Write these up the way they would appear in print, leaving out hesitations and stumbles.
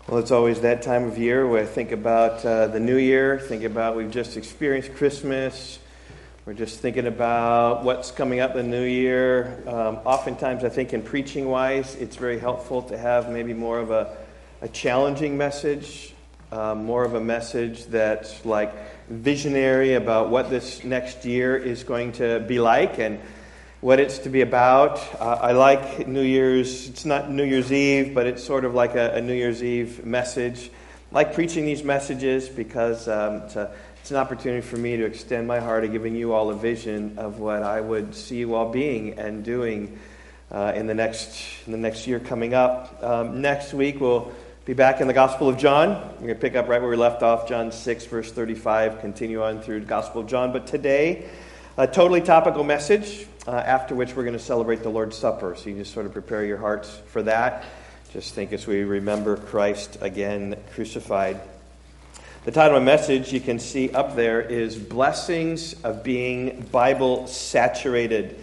Well, it's always that time of year where I think about the new year, think about we've just experienced Christmas. We're just thinking about what's coming up in the new year. Oftentimes, I think in preaching-wise, it's very helpful to have maybe more of a challenging message, more of a message that's like visionary about what this next year is going to be like and what it's to be about. I like New Year's. It's not New Year's Eve, but it's sort of like a New Year's Eve message. I like preaching these messages because it's an opportunity for me to extend my heart of giving you all a vision of what I would see you all being and doing in the next year coming up. Next week we'll be back in the Gospel of John. We're going to pick up right where we left off, John 6, verse 35, continue on through the Gospel of John. But today, a totally topical message, after which we're going to celebrate the Lord's Supper. So you just sort of prepare your hearts for that. Just think as we remember Christ again crucified. The title of my message, you can see up there, is Blessings of Being Bible Saturated.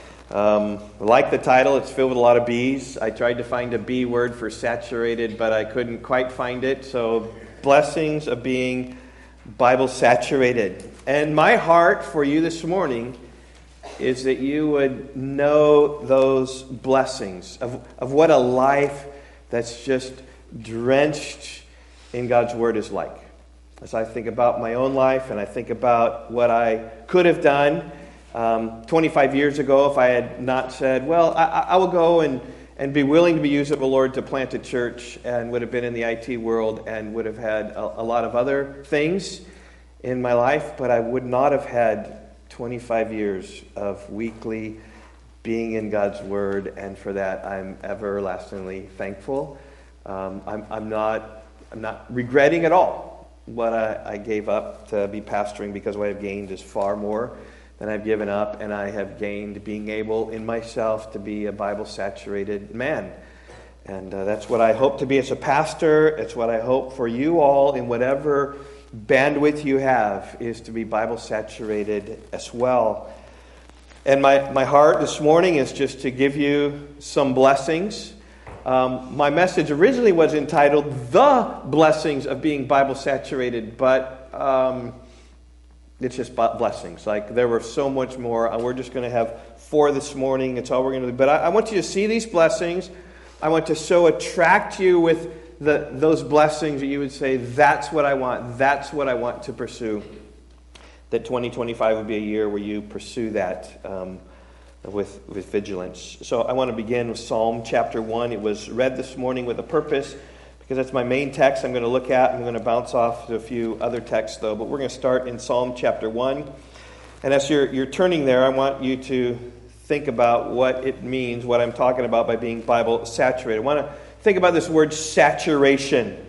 I like the title. It's filled with a lot of B's. I tried to find a B word for saturated, but I couldn't quite find it. So, Blessings of Being Bible Saturated. And my heart for you this morning is that you would know those blessings of what a life that's just drenched in God's Word is like. As I think about my own life and I think about what I could have done 25 years ago if I had not said, well, I will go and be willing to be used of the Lord to plant a church, and would have been in the IT world and would have had a lot of other things in my life, but I would not have had 25 years of weekly being in God's Word, and for that I'm everlastingly thankful. I'm not regretting at all what I gave up to be pastoring, because what I've gained is far more than I've given up, and I have gained being able in myself to be a Bible-saturated man. And that's what I hope to be as a pastor. It's what I hope for you all in whatever bandwidth you have, is to be Bible-saturated as well. And my heart this morning is just to give you some blessings. My message originally was entitled, The Blessings of Being Bible-Saturated, but it's just blessings. Like, there were so much more. We're just going to have 4 this morning. It's all we're going to do. But I want you to see these blessings. I want to so attract you with those blessings that you would say, that's what I want. That's what I want to pursue. That 2025 would be a year where you pursue that with vigilance. So I want to begin with Psalm chapter 1. It was read this morning with a purpose, because that's my main text I'm going to look at. I'm going to bounce off to a few other texts, though. But we're going to start in Psalm chapter 1. And as you're turning there, I want you to think about what it means, what I'm talking about by being Bible saturated. I want to think about this word saturation.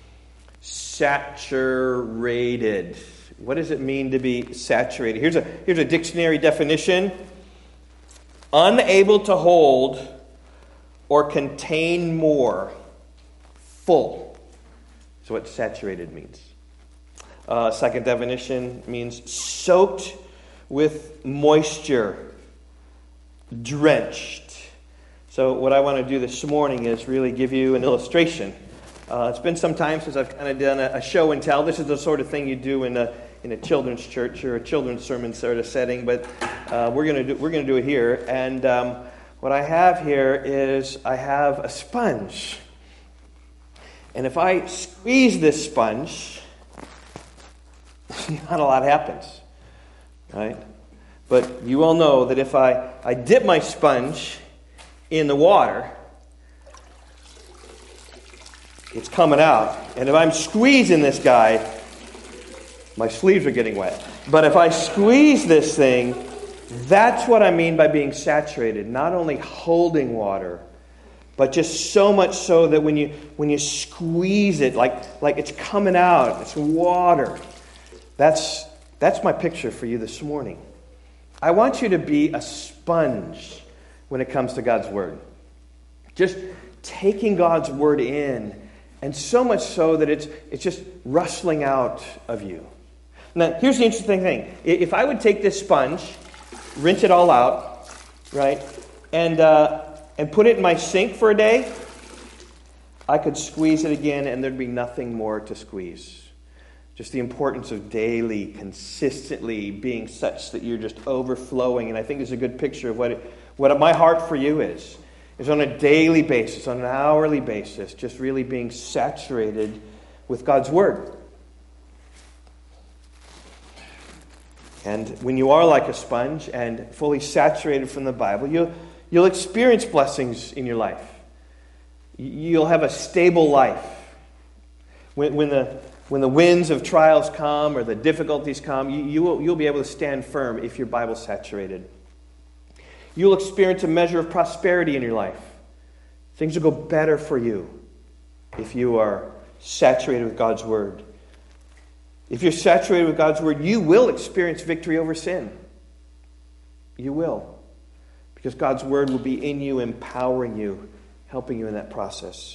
Saturated. What does it mean to be saturated? Here's a dictionary definition. Unable to hold or contain more. Full. That's what saturated means. Second definition means soaked with moisture. Drenched. So what I want to do this morning is really give you an illustration. It's been some time since I've kind of done a show and tell. This is the sort of thing you do in a children's church or a children's sermon sort of setting, but we're going to do it here. And what I have here is I have a sponge. And if I squeeze this sponge, not a lot happens, right? But you all know that if I dip my sponge in the water, it's coming out. And if I'm squeezing this guy, my sleeves are getting wet. But if I squeeze this thing, that's what I mean by being saturated. Not only holding water, but just so much so that when you squeeze it, like it's coming out, it's water. That's my picture for you this morning. I want you to be a sponge when it comes to God's Word. Just taking God's Word in, and so much so that it's just rustling out of you. Now, here's the interesting thing. If I would take this sponge, rinse it all out, right, and put it in my sink for a day, I could squeeze it again and there'd be nothing more to squeeze. Just the importance of daily, consistently being such that you're just overflowing. And I think it's a good picture of what my heart for you is on a daily basis, on an hourly basis, just really being saturated with God's Word. And when you are like a sponge and fully saturated from the Bible, you'll experience blessings in your life. You'll have a stable life. When the winds of trials come or the difficulties come, you'll be able to stand firm if you're Bible saturated. You'll experience a measure of prosperity in your life. Things will go better for you if you are saturated with God's Word. If you're saturated with God's Word, you will experience victory over sin. You will. Because God's Word will be in you, empowering you, helping you in that process.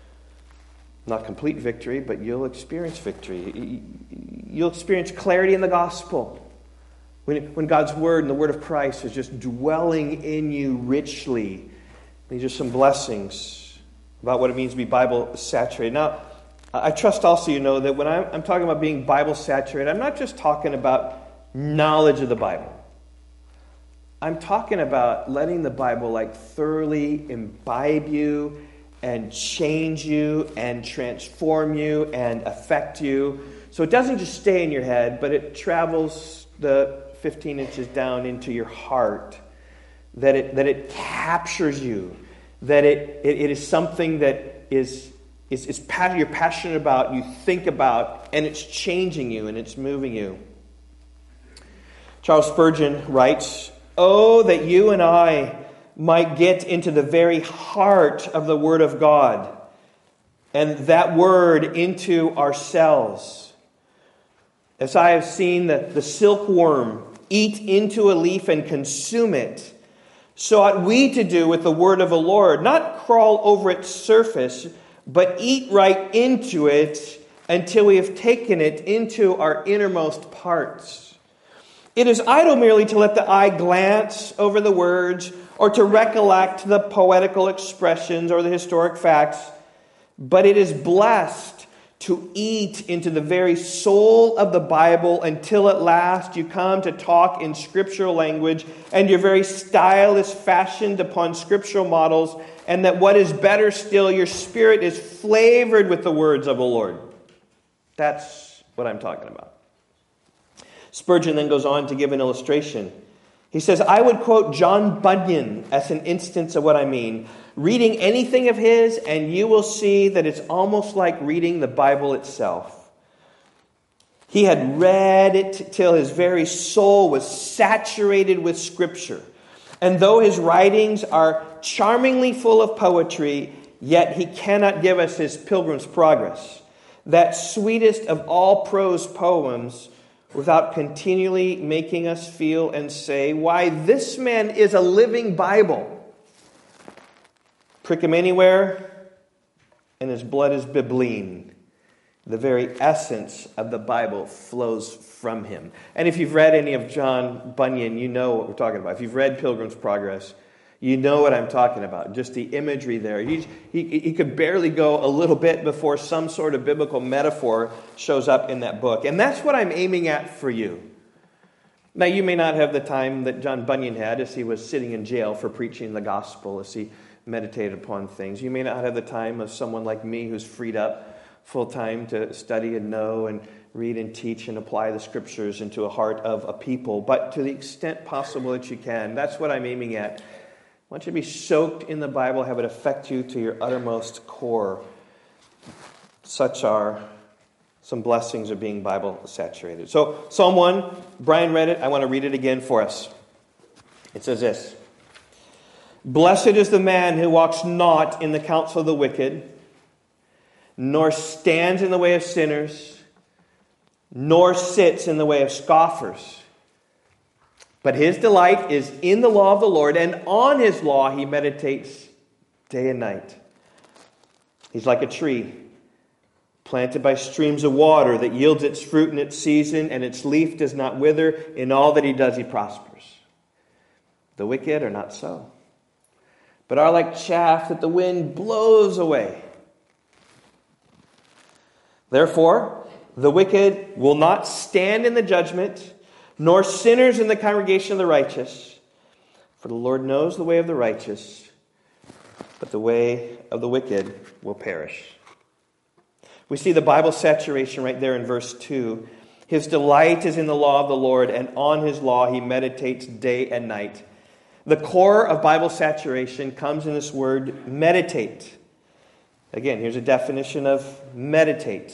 Not complete victory, but you'll experience victory. You'll experience clarity in the gospel. When God's Word and the Word of Christ is just dwelling in you richly. These are some blessings about what it means to be Bible saturated. Now, I trust also you know that when I'm talking about being Bible saturated, I'm not just talking about knowledge of the Bible. I'm talking about letting the Bible thoroughly imbibe you and change you and transform you and affect you. So it doesn't just stay in your head, but it travels the 15 inches down into your heart. That it captures you. That it is something that you're passionate about, you think about, and it's changing you and it's moving you. Charles Spurgeon writes, "Oh, that you and I might get into the very heart of the Word of God, and that Word into ourselves. As I have seen the silkworm eat into a leaf and consume it, so ought we to do with the Word of the Lord, not crawl over its surface, but eat right into it until we have taken it into our innermost parts. It is idle merely to let the eye glance over the words or to recollect the poetical expressions or the historic facts, but it is blessed to eat into the very soul of the Bible until at last you come to talk in scriptural language and your very style is fashioned upon scriptural models, and that what is better still, your spirit is flavored with the words of the Lord." That's what I'm talking about. Spurgeon then goes on to give an illustration. He says, "I would quote John Bunyan as an instance of what I mean. Reading anything of his, and you will see that it's almost like reading the Bible itself. He had read it till his very soul was saturated with Scripture. And though his writings are charmingly full of poetry, yet he cannot give us his Pilgrim's Progress, that sweetest of all prose poems, without continually making us feel and say, why, this man is a living Bible. Prick him anywhere, and his blood is bibline. The very essence of the Bible flows from him." And if you've read any of John Bunyan, you know what we're talking about. If you've read Pilgrim's Progress, you know what I'm talking about. Just the imagery there. He could barely go a little bit before some sort of biblical metaphor shows up in that book. And that's what I'm aiming at for you. Now, you may not have the time that John Bunyan had as he was sitting in jail for preaching the gospel, as he meditated upon things. You may not have the time of someone like me who's freed up full time to study and know and read and teach and apply the scriptures into a heart of a people. But to the extent possible that you can, that's what I'm aiming at. I want you to be soaked in the Bible, have it affect you to your uttermost core. Such are some blessings of being Bible saturated. So Psalm 1, Brian read it. I want to read it again for us. It says this: "Blessed is the man who walks not in the counsel of the wicked, nor stands in the way of sinners, nor sits in the way of scoffers. But his delight is in the law of the Lord, and on his law he meditates day and night. He's like a tree planted by streams of water that yields its fruit in its season, and its leaf does not wither. In all that he does, he prospers. The wicked are not so, but are like chaff that the wind blows away. Therefore, the wicked will not stand in the judgment, nor sinners in the congregation of the righteous. For the Lord knows the way of the righteous, but the way of the wicked will perish. We see the Bible saturation right there in verse 2. His delight is in the law of the Lord, and on his law he meditates day and night. The core of Bible saturation comes in this word meditate. Again, here's a definition of meditate.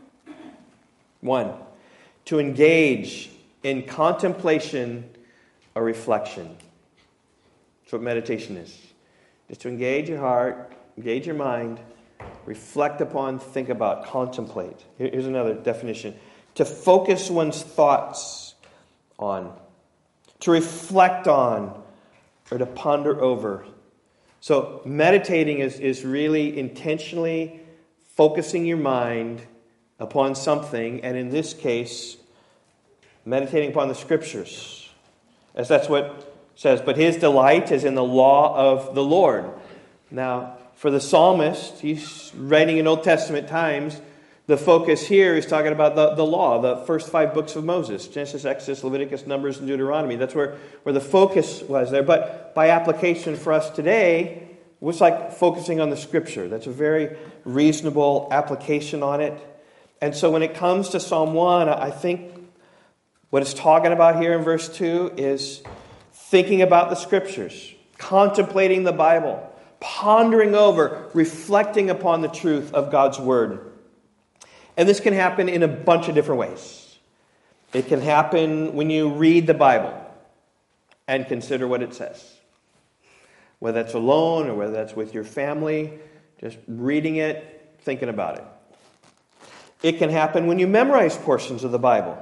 1, to engage in contemplation or reflection. That's what meditation is. Just to engage your heart, engage your mind, reflect upon, think about, contemplate. Here's another definition. To focus one's thoughts on, to reflect on, or to ponder over. So meditating is really intentionally focusing your mind upon something, and in this case, meditating upon the Scriptures. As that's what it says, but his delight is in the law of the Lord. Now, for the psalmist, he's writing in Old Testament times, the focus here is talking about the law, the first 5 books of Moses, Genesis, Exodus, Leviticus, Numbers, and Deuteronomy. That's where the focus was there. But by application for us today, it's like focusing on the Scripture. That's a very reasonable application on it. And so when it comes to Psalm 1, I think what it's talking about here in verse 2 is thinking about the Scriptures, contemplating the Bible, pondering over, reflecting upon the truth of God's Word. And this can happen in a bunch of different ways. It can happen when you read the Bible and consider what it says. Whether that's alone or whether that's with your family, just reading it, thinking about it. It can happen when you memorize portions of the Bible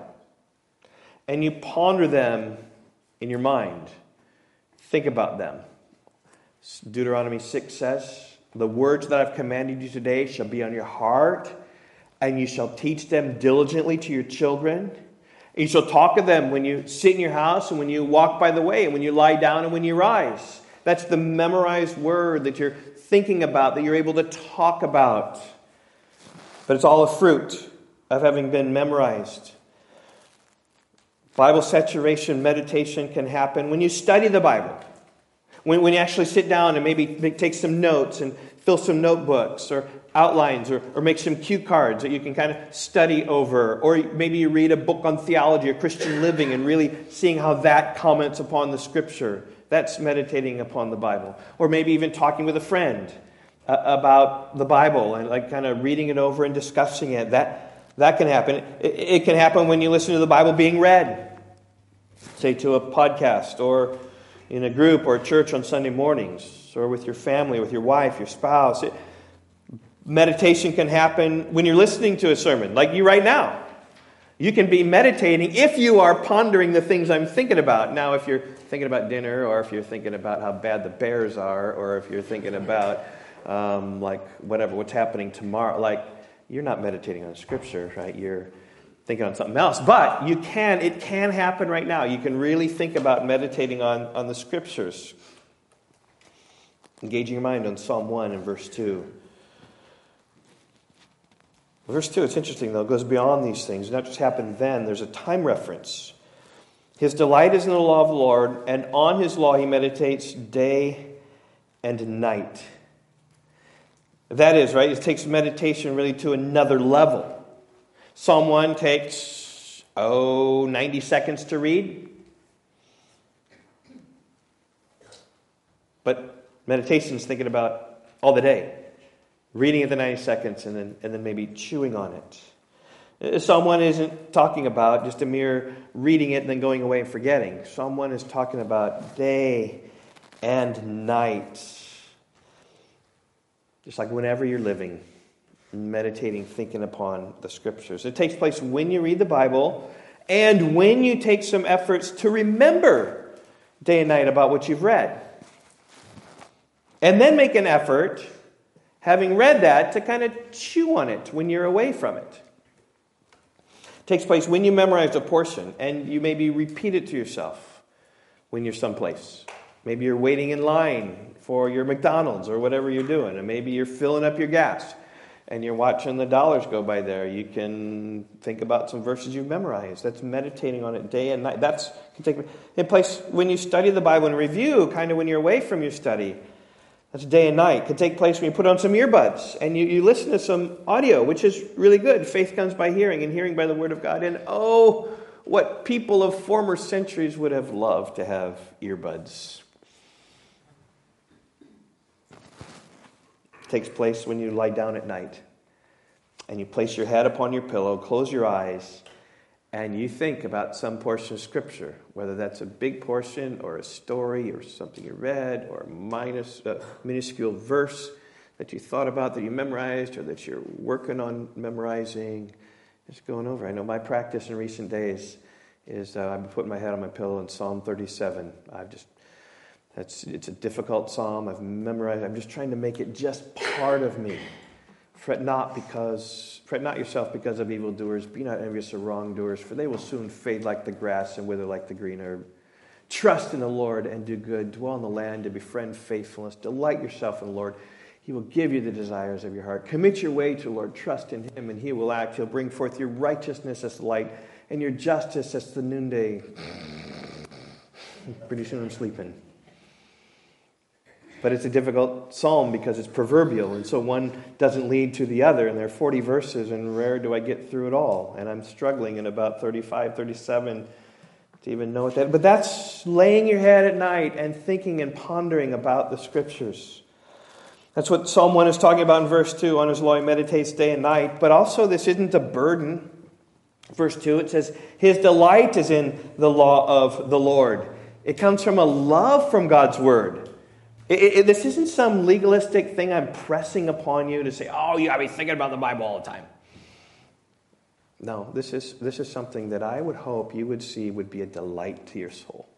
and you ponder them in your mind. Think about them. Deuteronomy 6 says, the words that I've commanded you today shall be on your heart, and you shall teach them diligently to your children. And you shall talk of them when you sit in your house and when you walk by the way and when you lie down and when you rise. That's the memorized word that you're thinking about, that you're able to talk about. But it's all a fruit of having been memorized. Bible saturation, meditation can happen when you study the Bible. When you actually sit down and maybe take some notes and fill some notebooks or outlines or make some cue cards that you can kind of study over. Or maybe you read a book on theology or Christian living and really seeing how that comments upon the Scripture. That's meditating upon the Bible. Or maybe even talking with a friend about the Bible and like kind of reading it over and discussing it. That can happen. It can happen when you listen to the Bible being read, say to a podcast or in a group or a church on Sunday mornings, or with your family, with your wife, your spouse. Meditation can happen when you're listening to a sermon, like you right now. You can be meditating if you are pondering the things I'm thinking about. Now, if you're thinking about dinner, or if you're thinking about how bad the Bears are, or if you're thinking about what's happening tomorrow, you're not meditating on Scripture, right? You're thinking on something else. But it can happen right now. You can really think about meditating on the Scriptures. Engaging your mind on Psalm 1 and verse 2. Verse 2, it's interesting though, it goes beyond these things. It not just happened then, there's a time reference. His delight is in the law of the Lord, and on his law he meditates day and night. That is, right, it takes meditation really to another level. Psalm 1 takes, 90 seconds to read. But meditation is thinking about all the day. Reading it the 90 seconds and then maybe chewing on it. Psalm 1 isn't talking about just a mere reading it and then going away and forgetting. Psalm 1 is talking about day and night. Just like whenever you're living, meditating, thinking upon the Scriptures. It takes place when you read the Bible and when you take some efforts to remember day and night about what you've read. And then make an effort, having read that, to kind of chew on it when you're away from it. It takes place when you memorize a portion and you maybe repeat it to yourself when you're someplace. Maybe you're waiting in line for your McDonald's or whatever you're doing, and maybe you're filling up your gas. and you're watching the dollars go by there. You can think about some verses you've memorized. That's meditating on it day and night. That's can take place when you study the Bible and review, kind of when you're away from your study. That's day and night. It can take place when you put on some earbuds and you listen to some audio, which is really good. Faith comes by hearing, and hearing by the Word of God. And oh, what people of former centuries would have loved to have earbuds. It takes place when you lie down at night and you place your head upon your pillow, close your eyes, and you think about some portion of Scripture, whether that's a big portion or a story or something you read or a minuscule verse that you thought about, that you memorized, or that you're working on memorizing. Just going over. I know my practice in recent days is I've been putting my head on my pillow in Psalm 37. It's a difficult psalm. I've memorized. I'm just trying to make it just part of me. Fret not yourself because of evildoers. Be not envious of wrongdoers, for they will soon fade like the grass and wither like the green herb. Trust in the Lord and do good. Dwell in the land and befriend faithfulness. Delight yourself in the Lord. He will give you the desires of your heart. Commit your way to the Lord. Trust in Him, and He will act. He'll bring forth your righteousness as the light and your justice as the noonday. Pretty soon I'm sleeping. But it's a difficult psalm because it's proverbial, and so one doesn't lead to the other, and there are 40 verses, and rare do I get through it all. And I'm struggling in about 35, 37 to even know what that is. But that's laying your head at night and thinking and pondering about the Scriptures. That's what Psalm 1 is talking about in verse 2. On His law He meditates day and night. But also this isn't a burden. Verse 2, it says, His delight is in the law of the Lord. It comes from a love from God's Word. This isn't some legalistic thing I'm pressing upon you to say, oh, you got to be thinking about the Bible all the time. No, this is something that I would hope you would see would be a delight to your soul.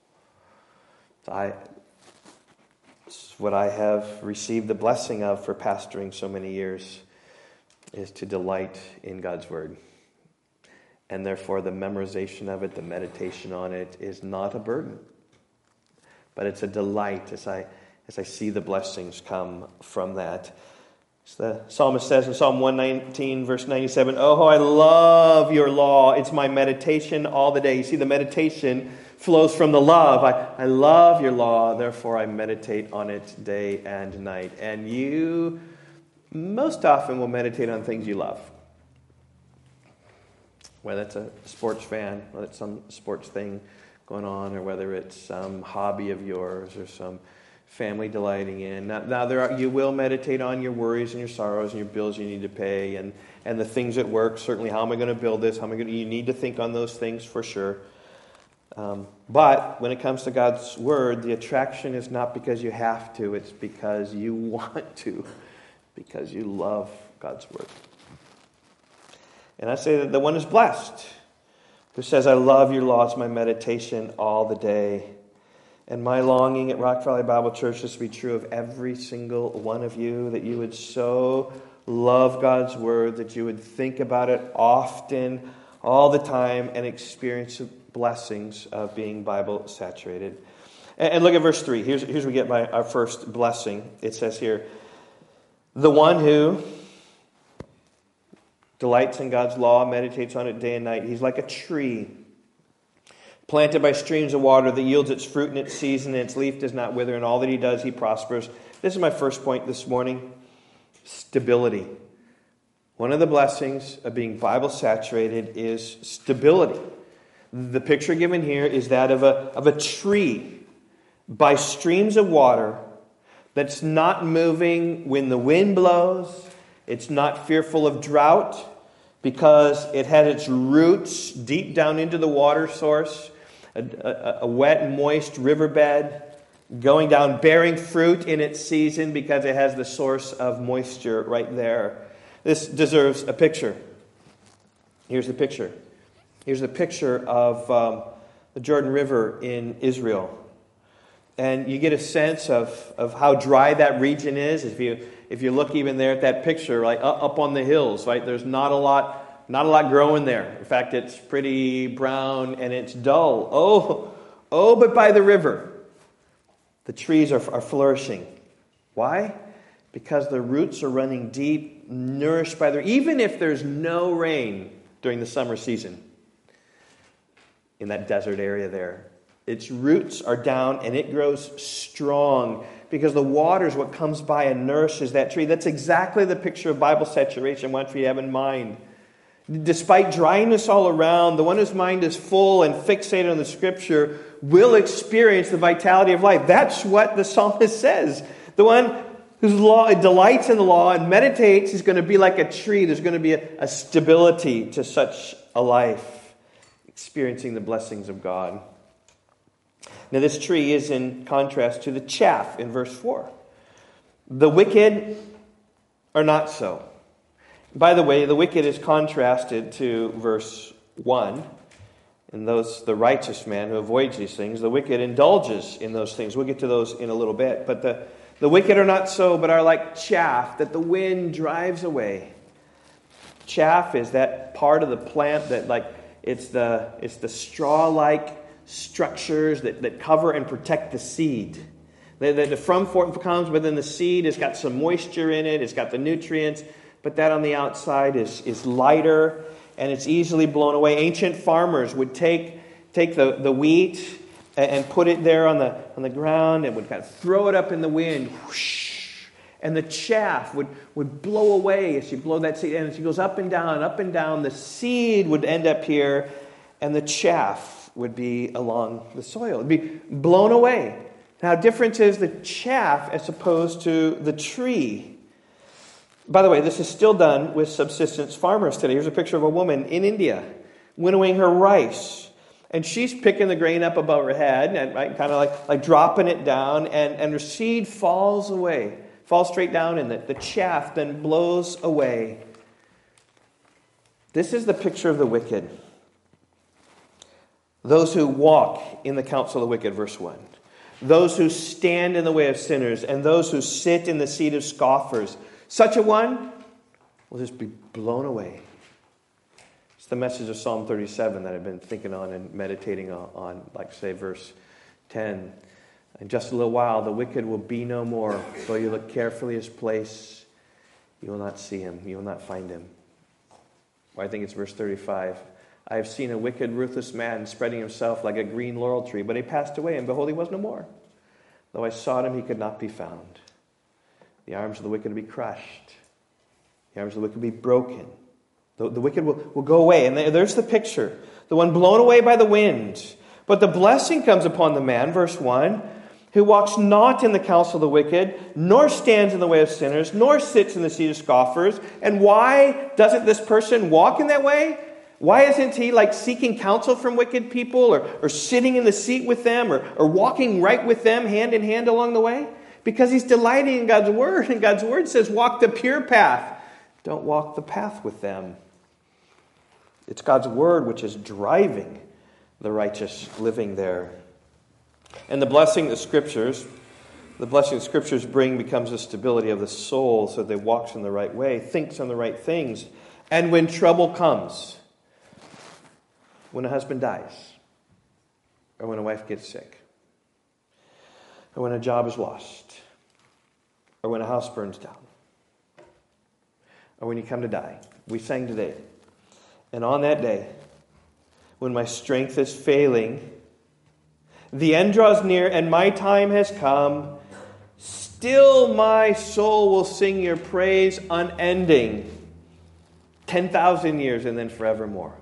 It's what I have received the blessing of for pastoring so many years, is to delight in God's Word. And therefore the memorization of it, the meditation on it, is not a burden. But it's a delight as I see the blessings come from that. As the psalmist says in Psalm 119, verse 97, oh, how I love your law. It's my meditation all the day. You see, the meditation flows from the love. I love your law, therefore I meditate on it day and night. And you most often will meditate on things you love. Whether it's a sports fan, whether it's some sports thing going on, or whether it's some hobby of yours or some family delighting in. Now you will meditate on your worries and your sorrows and your bills you need to pay and the things at work. Certainly, how am I going to build this? You need to think on those things for sure. But when it comes to God's Word, the attraction is not because you have to. It's because you want to, because you love God's Word. And I say that the one is blessed who says, I love your law. It's my meditation all the day. And my longing at Rock Valley Bible Church is to be true of every single one of you, that you would so love God's Word, that you would think about it often, all the time, and experience the blessings of being Bible saturated. And look at verse 3. Here's where we get our first blessing. It says here, the one who delights in God's law, meditates on it day and night, he's like a tree planted by streams of water that yields its fruit in its season, and its leaf does not wither, and all that he does, he prospers. This is my first point this morning. Stability. One of the blessings of being Bible saturated is stability. The picture given here is that of a tree by streams of water that's not moving when the wind blows. It's not fearful of drought because it had its roots deep down into the water source. A wet and moist riverbed going down, bearing fruit in its season because it has the source of moisture right there. This deserves a picture. Here's the picture. Here's the picture of the Jordan River in Israel. And you get a sense of how dry that region is. If you look even there at that picture, like up on the hills, right? There's not a lot growing there. In fact, it's pretty brown and it's dull. But by the river, the trees are flourishing. Why? because the roots are running deep, nourished by the... Even if there's no rain during the summer season in that desert area there, its roots are down and it grows strong because the water is what comes by and nourishes that tree. That's exactly the picture of Bible saturation I want you to have in mind. Despite dryness all around, the one whose mind is full and fixated on the Scripture will experience the vitality of life. That's what the psalmist says. The one whose law delights in the law and meditates is going to be like a tree. There's going to be a stability to such a life, experiencing the blessings of God. Now this tree is in contrast to the chaff in verse 4. The wicked are not so. By the way, the wicked is contrasted to verse 1. And the righteous man who avoids these things, the wicked indulges in those things. We'll get to those in a little bit. But the wicked are not so, but are like chaff that the wind drives away. Chaff is that part of the plant that it's the straw-like structures that cover and protect the seed. The from forth comes, but then the seed has got some moisture in it. It's got the nutrients. But that on the outside is lighter and it's easily blown away. Ancient farmers would take the wheat and put it there on the ground and would kind of throw it up in the wind. Whoosh, and the chaff would blow away as you blow that seed. And as it goes up and down, the seed would end up here and the chaff would be along the soil. It would be blown away. Now, difference is the chaff as opposed to the tree. By the way, this is still done with subsistence farmers today. Here's a picture of a woman in India winnowing her rice. And she's picking the grain up above her head, and right, kind of like dropping it down, and her seed falls straight down, and the chaff then blows away. This is the picture of the wicked. Those who walk in the counsel of the wicked, verse 1. Those who stand in the way of sinners, and those who sit in the seat of scoffers. Such a one will just be blown away. It's the message of Psalm 37 that I've been thinking on and meditating on, like say verse 10. In just a little while, the wicked will be no more. Though you look carefully his place, you will not see him. You will not find him. Or I think it's verse 35. I have seen a wicked, ruthless man spreading himself like a green laurel tree, but he passed away, and behold, he was no more. Though I sought him, he could not be found. The arms of the wicked will be crushed. The arms of the wicked will be broken. The wicked will go away. And there's the picture. The one blown away by the wind. But the blessing comes upon the man, verse 1, who walks not in the counsel of the wicked, nor stands in the way of sinners, nor sits in the seat of scoffers. And why doesn't this person walk in that way? Why isn't he like seeking counsel from wicked people or sitting in the seat with them or walking right with them hand in hand along the way? Because he's delighting in God's word. And God's word says, walk the pure path. Don't walk the path with them. It's God's word which is driving the righteous living there. And the blessing the Scriptures bring becomes the stability of the soul so that it walks in the right way, thinks on the right things. And when trouble comes, when a husband dies, or when a wife gets sick, or when a job is lost, or when a house burns down, or when you come to die. We sang today. And on that day, when my strength is failing, the end draws near and my time has come, still my soul will sing your praise unending. 10,000 years and then forevermore.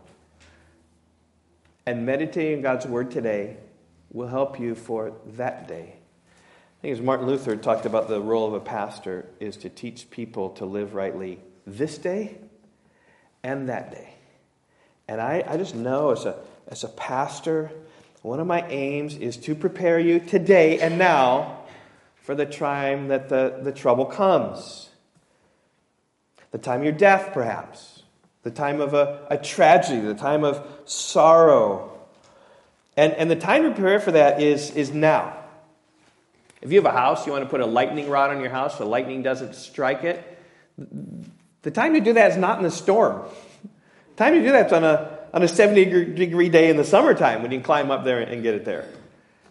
And meditating on God's word today will help you for that day. I think as Martin Luther talked about, the role of a pastor is to teach people to live rightly this day and that day. And I just know as a pastor, one of my aims is to prepare you today and now for the time that the trouble comes. The time of your death, perhaps. The time of a tragedy, the time of sorrow. And the time to prepare for that is now. If you have a house, you want to put a lightning rod on your house so lightning doesn't strike it. The time to do that is not in the storm. The time to do that is on a 70-degree day in the summertime when you can climb up there and get it there.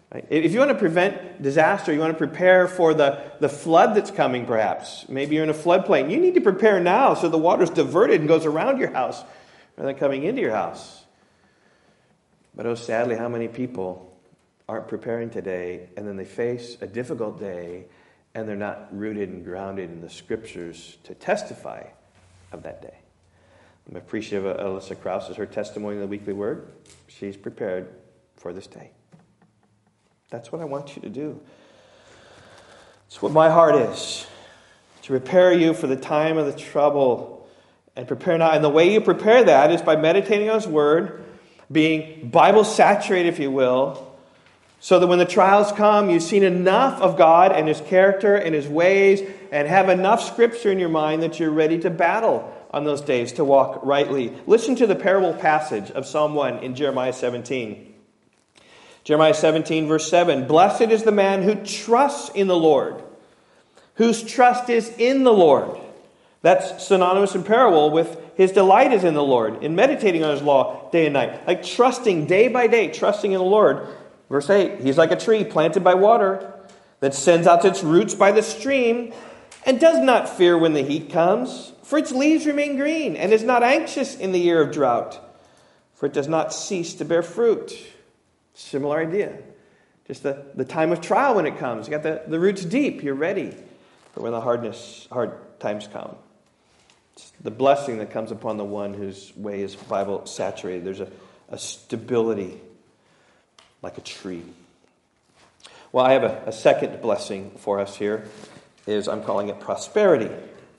Right? If you want to prevent disaster, you want to prepare for the flood that's coming perhaps. Maybe you're in a floodplain. You need to prepare now so the water's diverted and goes around your house rather than coming into your house. But oh, sadly, how many people aren't preparing today, and then they face a difficult day, and they're not rooted and grounded in the Scriptures to testify of that day. I'm appreciative of Alyssa Krause as her testimony in the Weekly Word. She's prepared for this day. That's what I want you to do. It's what my heart is. To prepare you for the time of the trouble. And prepare now. And the way you prepare that is by meditating on His Word, being Bible saturated, if you will, so that when the trials come, you've seen enough of God and His character and His ways, and have enough Scripture in your mind that you're ready to battle on those days, to walk rightly. Listen to the parable passage of Psalm 1 in Jeremiah 17. Jeremiah 17, verse 7. Blessed is the man who trusts in the Lord, whose trust is in the Lord. That's synonymous in parable with his delight is in the Lord, in meditating on His law day and night. Like trusting day by day, trusting in the Lord. Verse 8, he's like a tree planted by water that sends out its roots by the stream and does not fear when the heat comes, for its leaves remain green, and is not anxious in the year of drought, for it does not cease to bear fruit. Similar idea. Just the time of trial when it comes. You got the roots deep. You're ready for when the hard times come. It's the blessing that comes upon the one whose way is Bible saturated. There's a stability like a tree. Well, I have a second blessing for us here. I'm calling it prosperity.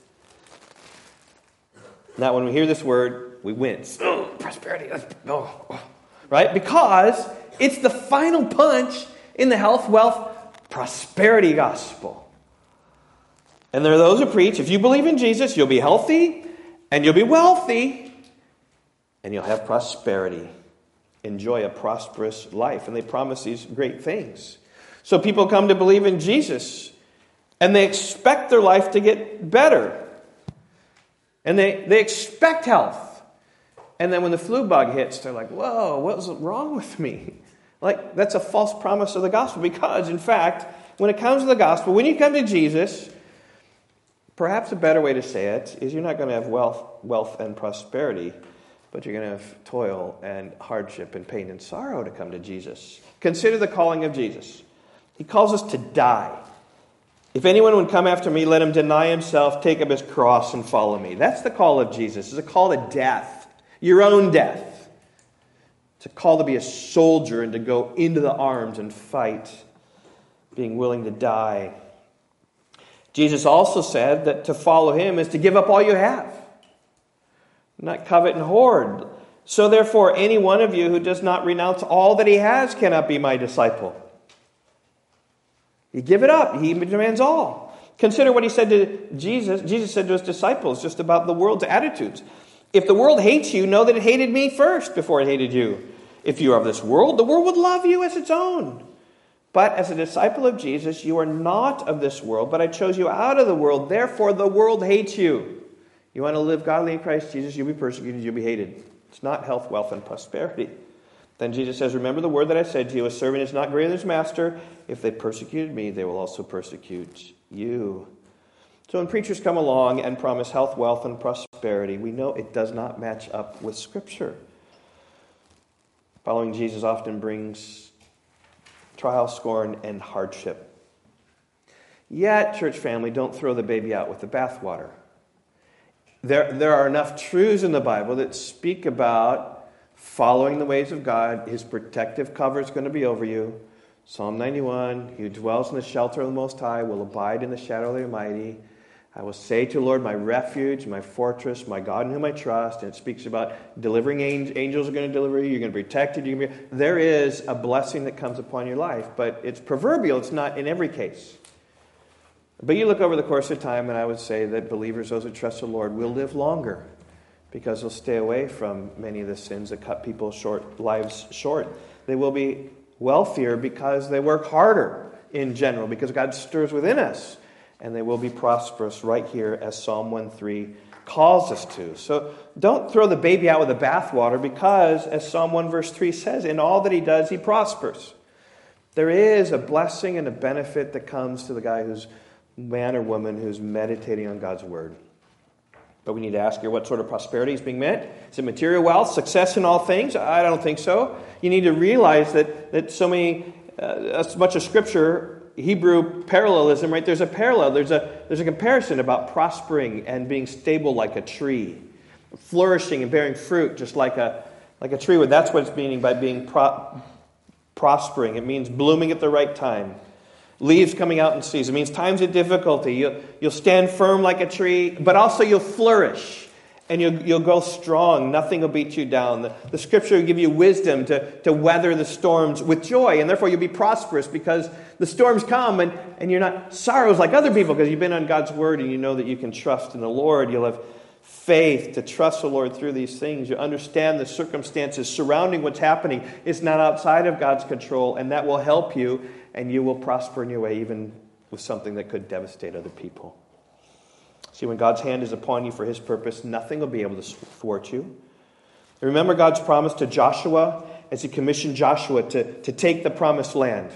Now, when we hear this word, we wince. Oh, prosperity. Right? Because it's the final punch in the health, wealth, prosperity gospel. And there are those who preach, if you believe in Jesus, you'll be healthy, and you'll be wealthy, and you'll have prosperity. Enjoy a prosperous life. And they promise these great things. So people come to believe in Jesus, and they expect their life to get better. And they expect health. And then when the flu bug hits, they're like, whoa, what was wrong with me? Like, that's a false promise of the gospel. Because, in fact, when it comes to the gospel, when you come to Jesus, perhaps a better way to say it is you're not going to have wealth and prosperity, but you're going to have toil and hardship and pain and sorrow to come to Jesus. Consider the calling of Jesus. He calls us to die. If anyone would come after me, let him deny himself, take up his cross, and follow me. That's the call of Jesus. It's a call to death. Your own death. It's a call to be a soldier and to go into the arms and fight, being willing to die. Jesus also said that to follow Him is to give up all you have, not covet and hoard. So therefore, any one of you who does not renounce all that he has cannot be my disciple. You give it up. He demands all. Consider what He said to Jesus. Jesus said to His disciples just about the world's attitudes. If the world hates you, know that it hated me first before it hated you. If you are of this world, the world would love you as its own. But as a disciple of Jesus, you are not of this world, but I chose you out of the world. Therefore, the world hates you. You want to live godly in Christ Jesus, you'll be persecuted, you'll be hated. It's not health, wealth, and prosperity. Then Jesus says, remember the word that I said to you, a servant is not greater than his master. If they persecuted me, they will also persecute you. So when preachers come along and promise health, wealth, and prosperity, we know it does not match up with Scripture. Following Jesus often brings trial, scorn, and hardship. Yet, church family, don't throw the baby out with the bathwater. There are enough truths in the Bible that speak about following the ways of God. His protective cover is going to be over you. Psalm 91, he who dwells in the shelter of the Most High will abide in the shadow of the Almighty. I will say to the Lord, my refuge, my fortress, my God in whom I trust. And it speaks about delivering angels are going to deliver you. You're going to be protected. There is a blessing that comes upon your life, but it's proverbial. It's not in every case. But you look over the course of time, and I would say that believers, those who trust the Lord, will live longer because they'll stay away from many of the sins that cut people's lives short. They will be wealthier because they work harder in general, because God stirs within us. And they will be prosperous right here, as Psalm 1:3 calls us to. So don't throw the baby out with the bathwater, because, as Psalm 1 verse 3 says, in all that he does, he prospers. there is a blessing and a benefit that comes to the guy who's man or woman who's meditating on God's word. But we need to ask here, what sort of prosperity is being meant? Is it material wealth, success in all things? I don't think so. You need to realize that so much of Scripture, Hebrew parallelism, right? There's a parallel. There's a comparison about prospering and being stable like a tree, flourishing and bearing fruit just like a tree would. That's what it's meaning by being prospering. It means blooming at the right time. Leaves coming out in season. It means times of difficulty. You'll stand firm like a tree, but also you'll flourish and you'll go strong. Nothing will beat you down. The Scripture will give you wisdom to weather the storms with joy, and therefore you'll be prosperous because the storms come and you're not sorrows like other people because you've been on God's word and you know that you can trust in the Lord. You'll have faith to trust the Lord through these things. You understand the circumstances surrounding what's happening. It's not outside of God's control, and that will help you. And you will prosper in your way, even with something that could devastate other people. See, when God's hand is upon you for His purpose, nothing will be able to thwart you. Remember God's promise to Joshua as He commissioned Joshua to take the promised land.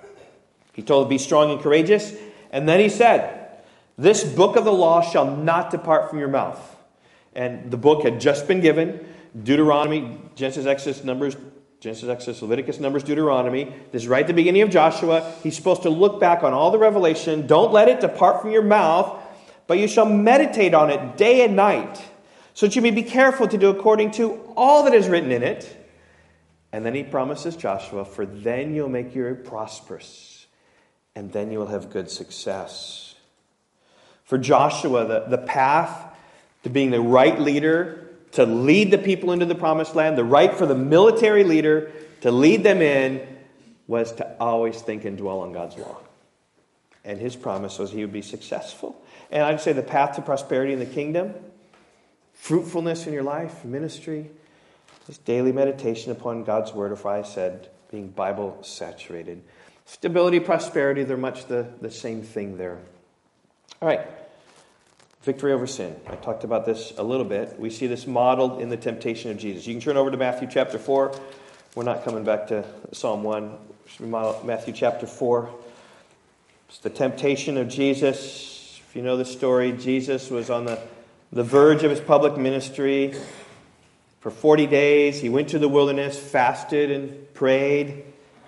He told him, be strong and courageous. And then He said, this book of the law shall not depart from your mouth. And the book had just been given. Deuteronomy, Genesis, Exodus, Leviticus, Numbers, Deuteronomy. This is right at the beginning of Joshua. He's supposed to look back on all the revelation. Don't let it depart from your mouth, but you shall meditate on it day and night, so that you may be careful to do according to all that is written in it. And then He promises Joshua, for then you'll make you prosperous, and then you will have good success. For Joshua, the path to being the right leader, to lead the people into the promised land, the right for the military leader to lead them in, was to always think and dwell on God's law. And his promise was he would be successful. And I'd say the path to prosperity in the kingdom, fruitfulness in your life, ministry, is daily meditation upon God's word, or I said, being Bible saturated. Stability, prosperity, they're much the same thing there. All right. Victory over sin. I talked about this a little bit. We see this modeled in the temptation of Jesus. You can turn over to Matthew chapter 4. We're not coming back to Psalm 1. Matthew chapter 4. It's the temptation of Jesus. If you know the story, Jesus was on the verge of His public ministry. For 40 days, He went to the wilderness, fasted and prayed.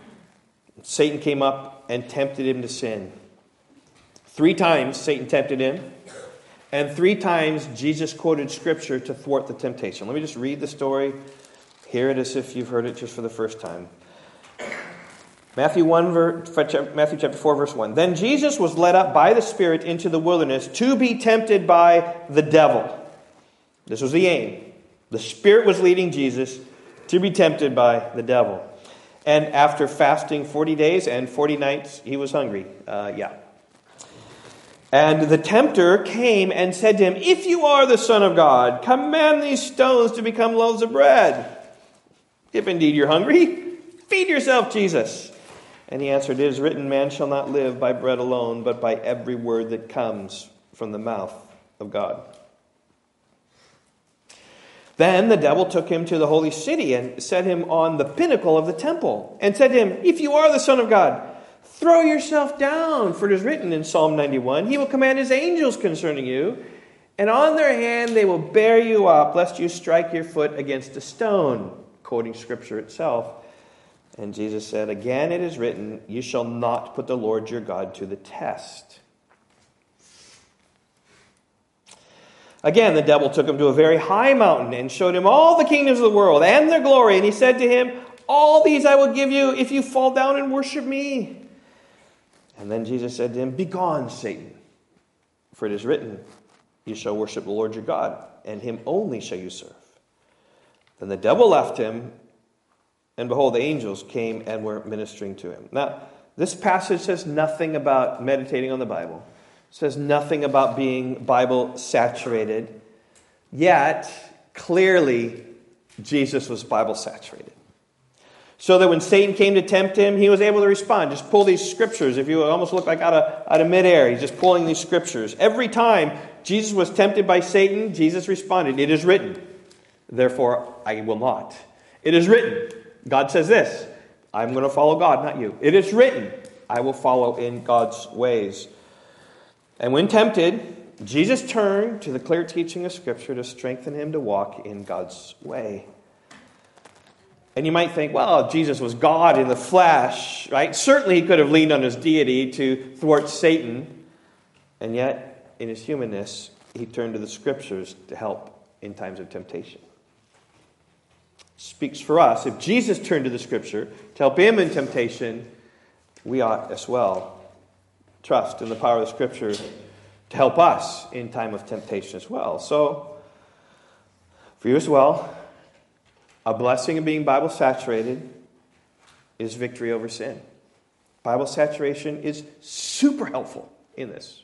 Satan came up and tempted Him to sin. 3 times Satan tempted Him. And 3 times Jesus quoted Scripture to thwart the temptation. Let me just read the story. Hear it as if you've heard it just for the first time. Matthew chapter 4, verse 1. Then Jesus was led up by the Spirit into the wilderness to be tempted by the devil. This was the aim. The Spirit was leading Jesus to be tempted by the devil. And after fasting 40 days and 40 nights, he was hungry. And the tempter came and said to him, if you are the Son of God, command these stones to become loaves of bread. If indeed you're hungry, feed yourself, Jesus. And he answered, it is written, man shall not live by bread alone, but by every word that comes from the mouth of God. Then the devil took him to the holy city and set him on the pinnacle of the temple and said to him, if you are the Son of God, throw yourself down, for it is written in Psalm 91, He will command His angels concerning you, and on their hand they will bear you up, lest you strike your foot against a stone, quoting Scripture itself. And Jesus said, again it is written, you shall not put the Lord your God to the test. Again, the devil took him to a very high mountain and showed him all the kingdoms of the world and their glory. And he said to him, all these I will give you if you fall down and worship me. And then Jesus said to him, begone, Satan, for it is written, you shall worship the Lord your God, and Him only shall you serve. Then the devil left him, and behold, the angels came and were ministering to him. Now, this passage says nothing about meditating on the Bible. It says nothing about being Bible saturated. Yet, clearly, Jesus was Bible saturated. So that when Satan came to tempt him, he was able to respond. Just pull these scriptures. If you almost look like out of midair, he's just pulling these scriptures. Every time Jesus was tempted by Satan, Jesus responded, it is written, therefore I will not. It is written. God says this, I'm going to follow God, not you. It is written, I will follow in God's ways. And when tempted, Jesus turned to the clear teaching of Scripture to strengthen him to walk in God's way. And you might think, well, Jesus was God in the flesh, right? Certainly he could have leaned on his deity to thwart Satan. And yet, in his humanness, he turned to the Scriptures to help in times of temptation. Speaks for us. If Jesus turned to the Scripture to help him in temptation, we ought as well trust in the power of the Scripture to help us in time of temptation as well. So, for you as well, a blessing of being Bible saturated is victory over sin. Bible saturation is super helpful in this.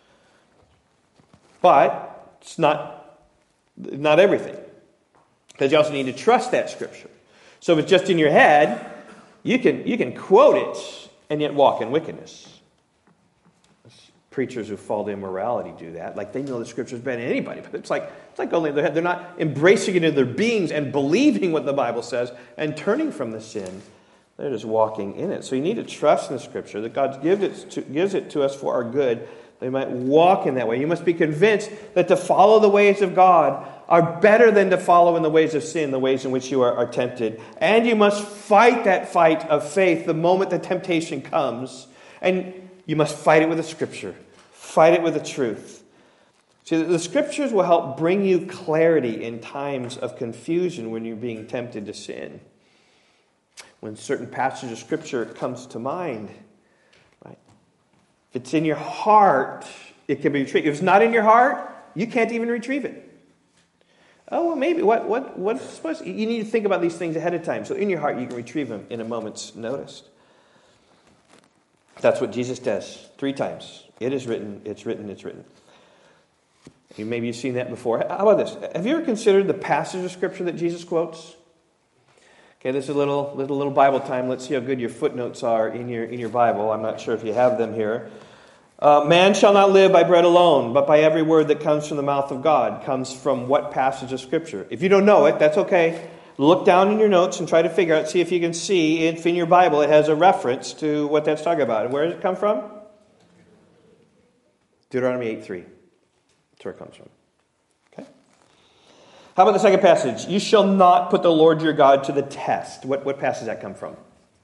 But it's not everything. Because you also need to trust that Scripture. So if it's just in your head, you can quote it and yet walk in wickedness. Preachers who fall to immorality do that. Like they know the Scripture's better than anybody, but it's like only in their head. They're not embracing it in their beings and believing what the Bible says and turning from the sin. They're just walking in it. So you need to trust in the Scripture that God gives it to us for our good. They might walk in that way. You must be convinced that to follow the ways of God are better than to follow in the ways of sin, the ways in which you are tempted. And you must fight that fight of faith the moment the temptation comes. And you must fight it with the Scripture. Fight it with the truth. See, the Scriptures will help bring you clarity in times of confusion when you're being tempted to sin. When certain passage of Scripture comes to mind, right? If it's in your heart, it can be retrieved. If it's not in your heart, you can't even retrieve it. Oh, well, maybe. What's supposed to, you need to think about these things ahead of time. So in your heart, you can retrieve them in a moment's notice. That's what Jesus does 3 times. It is written, it's written, it's written. Maybe you've seen that before. How about this? Have you ever considered the passage of Scripture that Jesus quotes? Okay, this is a little Bible time. Let's see how good your footnotes are in your Bible. I'm not sure if you have them here. Man shall not live by bread alone, but by every word that comes from the mouth of God. Comes from what passage of Scripture? If you don't know it, that's okay. Look down in your notes and try to figure out, see if you can see if in your Bible it has a reference to what that's talking about. And where does it come from? Deuteronomy 8:3. That's where it comes from. Okay. How about the second passage? You shall not put the Lord your God to the test. What passage does that come from?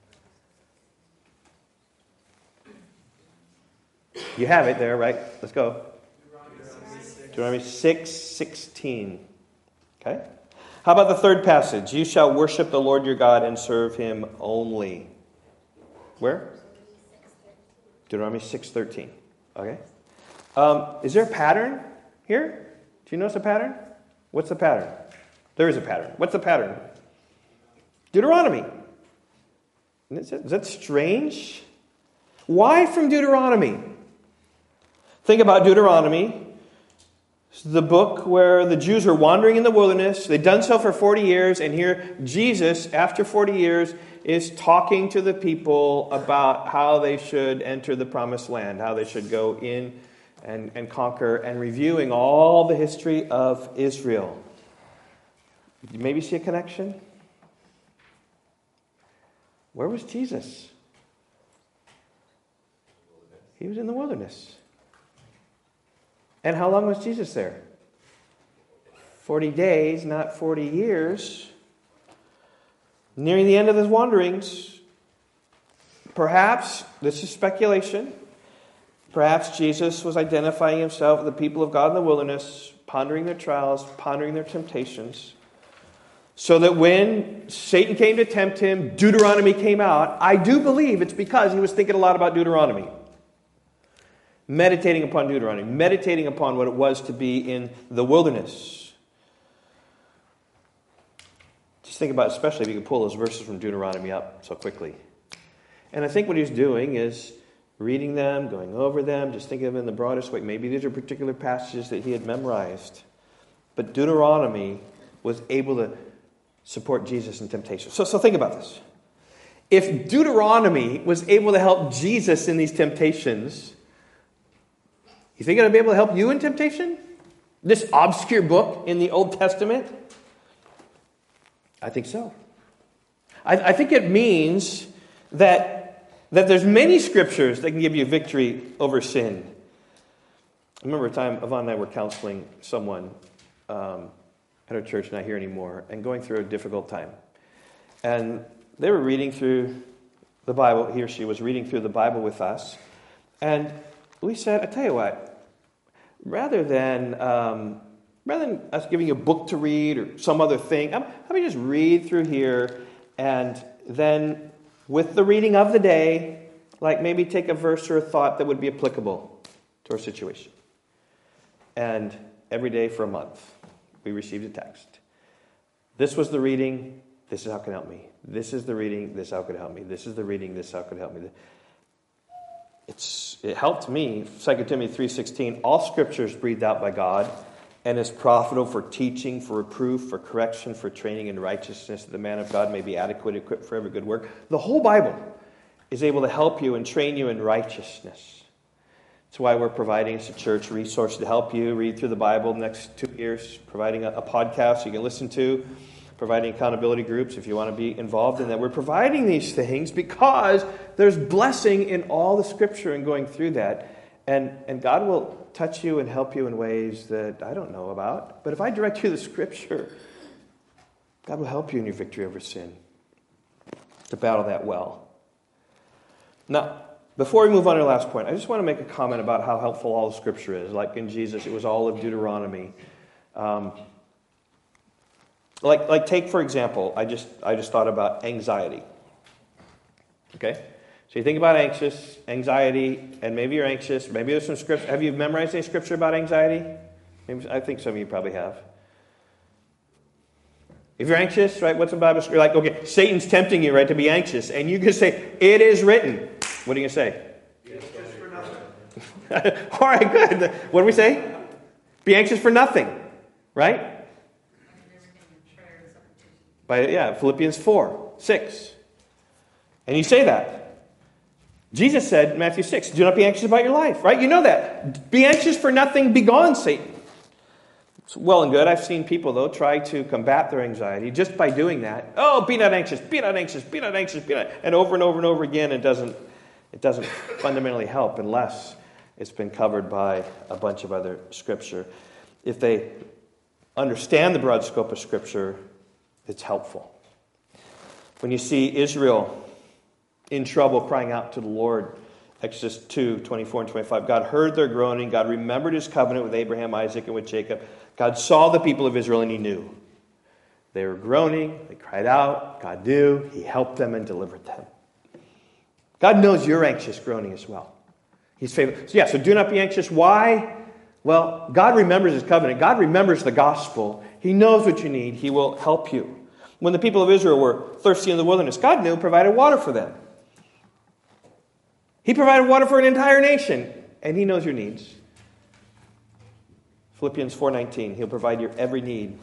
You have it there, right? Let's go. Deuteronomy 6:16. Okay. How about the third passage? You shall worship the Lord your God and serve him only. Where? Deuteronomy 6:13. Okay. Is there a pattern here? Do you notice a pattern? What's the pattern? There is a pattern. What's the pattern? Deuteronomy. Is that strange? Why from Deuteronomy? Think about Deuteronomy. It's the book where the Jews were wandering in the wilderness. They'd done so for 40 years, and here Jesus, after 40 years, is talking to the people about how they should enter the promised land, how they should go in and conquer, and reviewing all the history of Israel. Did you maybe see a connection? Where was Jesus? He was in the wilderness. And how long was Jesus there? 40 days, not 40 years. Nearing the end of his wanderings, perhaps, this is speculation, perhaps Jesus was identifying himself with the people of God in the wilderness, pondering their trials, pondering their temptations, so that when Satan came to tempt him, Deuteronomy came out. I do believe it's because he was thinking a lot about Deuteronomy. Meditating upon Deuteronomy, meditating upon what it was to be in the wilderness. Just think about it, especially if you can pull those verses from Deuteronomy up so quickly. And I think what he's doing is reading them, going over them, just thinking of them in the broadest way. Maybe these are particular passages that he had memorized. But Deuteronomy was able to support Jesus in temptation. So think about this. If Deuteronomy was able to help Jesus in these temptations, you think it'll be able to help you in temptation? This obscure book in the Old Testament? I think so. I think it means that there's many scriptures that can give you victory over sin. I remember a time Yvonne and I were counseling someone at our church, not here anymore, and going through a difficult time. And they were reading through the Bible. He or she was reading through the Bible with us. And we said, I tell you what, rather than us giving you a book to read or some other thing, how about you just read through here, and then with the reading of the day, like maybe take a verse or a thought that would be applicable to our situation. And every day for a month, we received a text. This was the reading. This is how it can help me. This is the reading. This is how it could help me. This is the reading. This is how it could help me. It helped me. 2 Timothy 3:16. All Scripture is breathed out by God and is profitable for teaching, for reproof, for correction, for training in righteousness, that the man of God may be adequate, equipped for every good work. The whole Bible is able to help you and train you in righteousness. That's why we're providing as a church resources to help you read through the Bible the next 2 years, providing a podcast you can listen to, providing accountability groups if you want to be involved in that. We're providing these things because there's blessing in all the Scripture and going through that. And God will touch you and help you in ways that I don't know about. But if I direct you to the Scripture, God will help you in your victory over sin, to battle that well. Now, before we move on to the last point, I just want to make a comment about how helpful all the Scripture is. Like in Jesus, it was all of Deuteronomy. Like take, for example, I just thought about anxiety. Okay? So you think about anxiety, and maybe you're anxious. Maybe there's some scripture. Have you memorized any scripture about anxiety? Maybe, I think some of you probably have. If you're anxious, right, what's the Bible? You're like, okay, Satan's tempting you, right, to be anxious. And you can say, it is written. What are you going to say? Be anxious for nothing. All right, good. What do we say? Be anxious for nothing, right? Philippians 4:6. And you say that. Jesus said in Matthew 6, do not be anxious about your life, right? You know that. Be anxious for nothing, be gone, Satan. It's well and good. I've seen people, though, try to combat their anxiety just by doing that. Oh, be not anxious, be not anxious, be not anxious, be not. And over and over and over again, it doesn't fundamentally help unless it's been covered by a bunch of other Scripture. If they understand the broad scope of Scripture, it's helpful. When you see Israel in trouble crying out to the Lord, Exodus 2:24 and 25, God heard their groaning. God remembered his covenant with Abraham, Isaac, and with Jacob. God saw the people of Israel and he knew. They were groaning. They cried out. God knew. He helped them and delivered them. God knows you're anxious, groaning as well. He's faithful. So do not be anxious. Why? Well, God remembers his covenant. God remembers the gospel. He knows what you need. He will help you. When the people of Israel were thirsty in the wilderness, God knew, provided water for them. He provided water for an entire nation, and he knows your needs. Philippians 4:19, he'll provide your every need.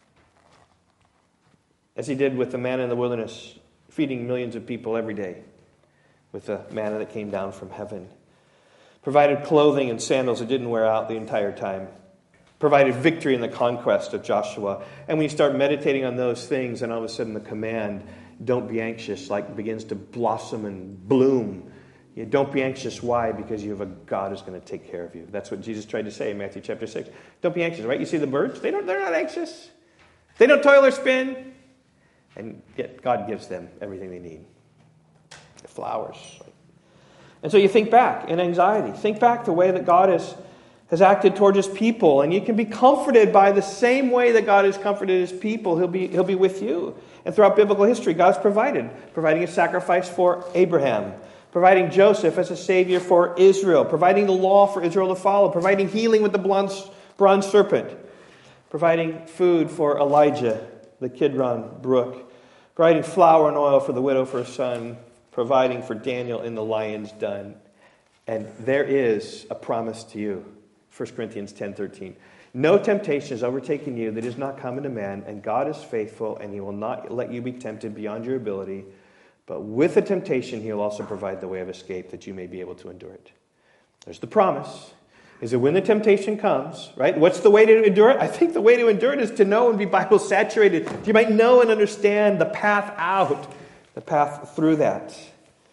As he did with the manna in the wilderness, feeding millions of people every day with the manna that came down from heaven. Provided clothing and sandals that didn't wear out the entire time. Provided victory in the conquest of Joshua. And when you start meditating on those things, and all of a sudden the command, don't be anxious, like begins to blossom and bloom. Don't be anxious. Why? Because you have a God who's going to take care of you. That's what Jesus tried to say in Matthew chapter 6. Don't be anxious, right? You see the birds? They're not anxious. They don't toil or spin. And yet God gives them everything they need. The flowers. And so you think back in anxiety. Think back the way that God has acted towards his people. And you can be comforted by the same way that God has comforted his people. He'll be with you. And throughout biblical history, God's providing a sacrifice for Abraham. Providing Joseph as a savior for Israel. Providing the law for Israel to follow. Providing healing with the bronze serpent. Providing food for Elijah, the Kidron brook. Providing flour and oil for the widow for her son. Providing for Daniel in the lion's den. And there is a promise to you. 1 Corinthians 10:13. No temptation has overtaken you that is not common to man, and God is faithful, and he will not let you be tempted beyond your ability. But with the temptation, he'll also provide the way of escape that you may be able to endure it. There's the promise, is that when the temptation comes, right? What's the way to endure it? I think the way to endure it is to know and be Bible saturated. You might know and understand the path out, the path through that.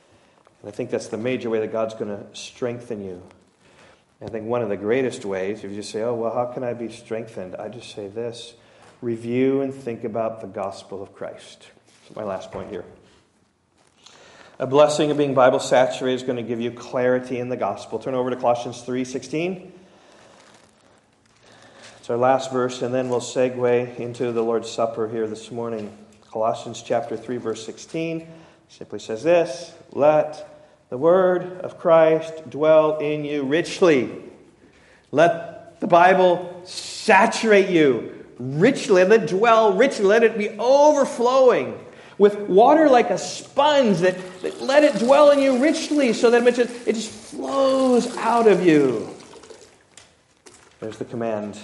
And I think that's the major way that God's going to strengthen you. I think one of the greatest ways, if you just say, oh, well, how can I be strengthened? I just say this: review and think about the gospel of Christ. That's my last point here. A blessing of being Bible saturated is going to give you clarity in the gospel. Turn over to Colossians 3:16. It's our last verse, and then we'll segue into the Lord's Supper here this morning. Colossians chapter 3, verse 16 simply says this: let the word of Christ dwell in you richly. Let the Bible saturate you richly. Let it dwell richly. Let it be overflowing with water like a sponge. That let it dwell in you richly, so that it just flows out of you. There's the command.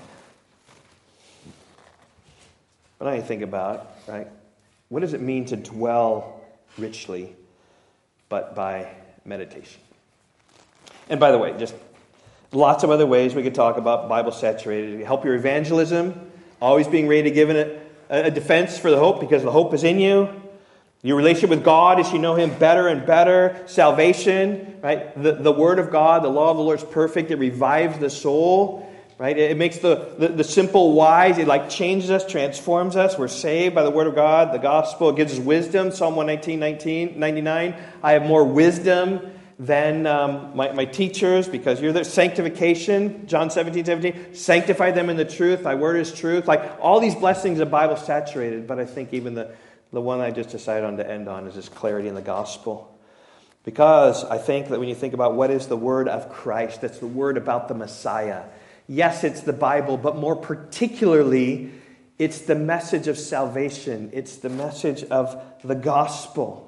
But I think about, right? What does it mean to dwell richly, but by meditation? And by the way, just lots of other ways we could talk about Bible saturated. Help your evangelism, always being ready to give it a defense for the hope, because the hope is in you. Your relationship with God as you know Him better and better. Salvation, right? The Word of God, the law of the Lord is perfect. It revives the soul, right? It makes the simple wise. It changes us, transforms us. We're saved by the Word of God, the gospel. It gives us wisdom. Psalm 119:99. I have more wisdom than my teachers, because you're their sanctification. John 17:17. Sanctify them in the truth. Thy word is truth. All these blessings of Bible saturated. But I think even the one I just decided on to end on is this clarity in the gospel. Because I think that when you think about what is the word of Christ, that's the word about the Messiah. Yes, it's the Bible, but more particularly, it's the message of salvation. It's the message of the gospel.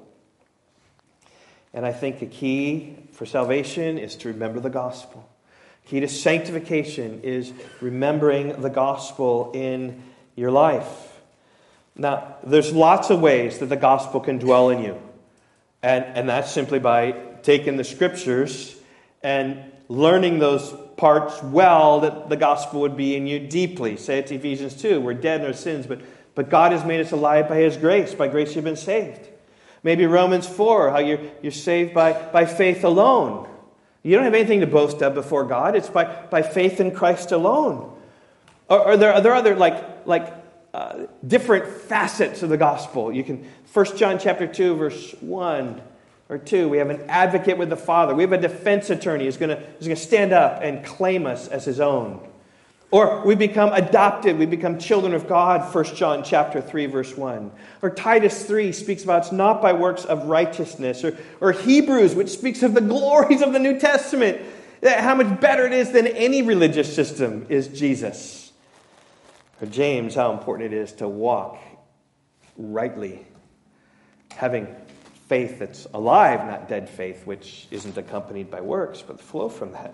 And I think the key for salvation is to remember the gospel. Key to sanctification is remembering the gospel in your life. Now, there's lots of ways that the gospel can dwell in you. And that's simply by taking the scriptures and learning those parts well, that the gospel would be in you deeply. Say it to Ephesians 2, we're dead in our sins, but God has made us alive by His grace. By grace you've been saved. Maybe Romans 4, how you're saved by faith alone. You don't have anything to boast of before God. It's by faith in Christ alone. Or are there other different facets of the gospel? You can 1 John chapter 2, verse 1 or 2, we have an advocate with the Father. We have a defense attorney who's going to stand up and claim us as his own. Or we become adopted, we become children of God, 1 John chapter 3, verse 1. Or Titus 3 speaks about it's not by works of righteousness. Or Hebrews, which speaks of the glories of the New Testament. How much better it is than any religious system is Jesus. Or James, how important it is to walk rightly, having faith that's alive, not dead faith, which isn't accompanied by works, but flow from that.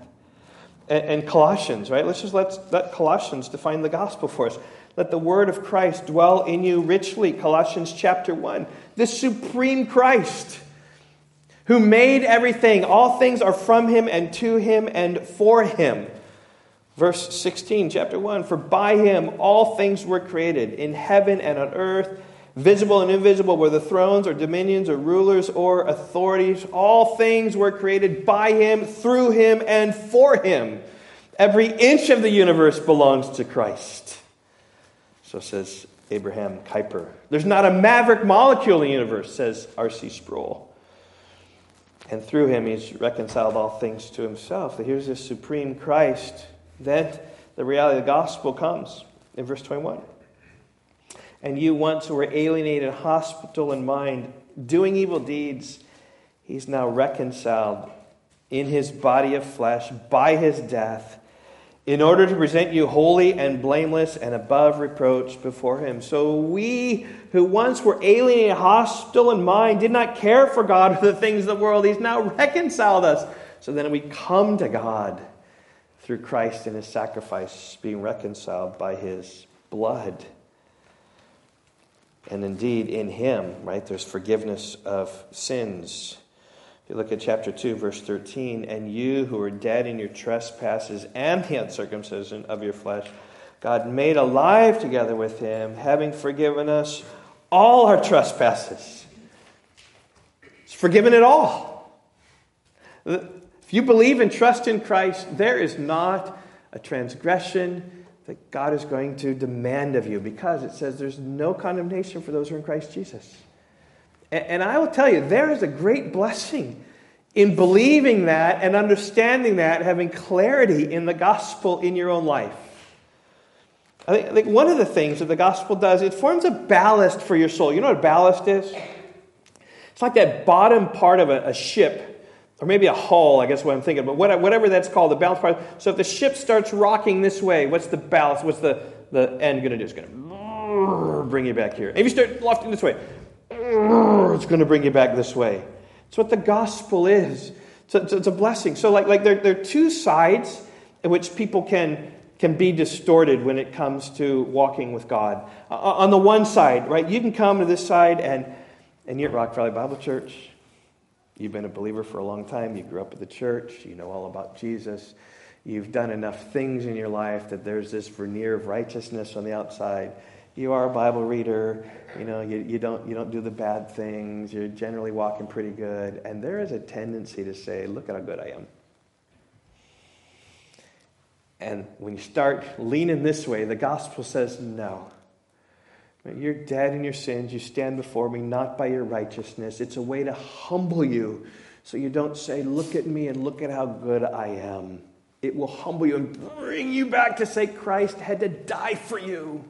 And Colossians, right? Let's just let Colossians define the gospel for us. Let the word of Christ dwell in you richly. Colossians chapter 1. The supreme Christ, who made everything. All things are from Him and to Him and for Him. Verse 16, chapter 1. For by Him all things were created, in heaven and on earth, visible and invisible, whether thrones or dominions or rulers or authorities. All things were created by Him, through Him, and for Him. Every inch of the universe belongs to Christ. So says Abraham Kuyper. There's not a maverick molecule in the universe, says R.C. Sproul. And through Him He's reconciled all things to Himself. Here's this supreme Christ. Then the reality of the gospel comes in verse 21. And you once were alienated, hostile in mind, doing evil deeds. He's now reconciled in His body of flesh by His death, in order to present you holy and blameless and above reproach before Him. So we who once were alienated, hostile in mind, did not care for God or the things of the world. He's now reconciled us. So then we come to God through Christ and His sacrifice, being reconciled by His blood. And indeed, in Him, right, there's forgiveness of sins. If you look at chapter 2, verse 13, and you who were dead in your trespasses and the uncircumcision of your flesh, God made alive together with Him, having forgiven us all our trespasses. He's forgiven it all. If you believe and trust in Christ, there is not a transgression that God is going to demand of you, because it says there's no condemnation for those who are in Christ Jesus. And I will tell you, there is a great blessing in believing that and understanding that, having clarity in the gospel in your own life. I think one of the things that the gospel does, it forms a ballast for your soul. You know what ballast is? It's like that bottom part of a ship, or maybe a hull, I guess what I'm thinking, but whatever that's called, the ballast part. So if the ship starts rocking this way, what's the ballast? What's the end going to do? It's going to bring you back here. If you start lofting this way, it's going to bring you back this way. It's what the gospel is. It's a blessing. So like there are two sides in which people can be distorted when it comes to walking with God. On the one side, right, you can come to this side and you're at Rock Valley Bible Church. You've been a believer for a long time. You grew up at the church. You know all about Jesus. You've done enough things in your life that there's this veneer of righteousness on the outside. You are a Bible reader. You know, you don't do the bad things. You're generally walking pretty good. And there is a tendency to say, look at how good I am. And when you start leaning this way, the gospel says, no. You're dead in your sins. You stand before me not by your righteousness. It's a way to humble you so you don't say, look at me and look at how good I am. It will humble you and bring you back to say Christ had to die for you.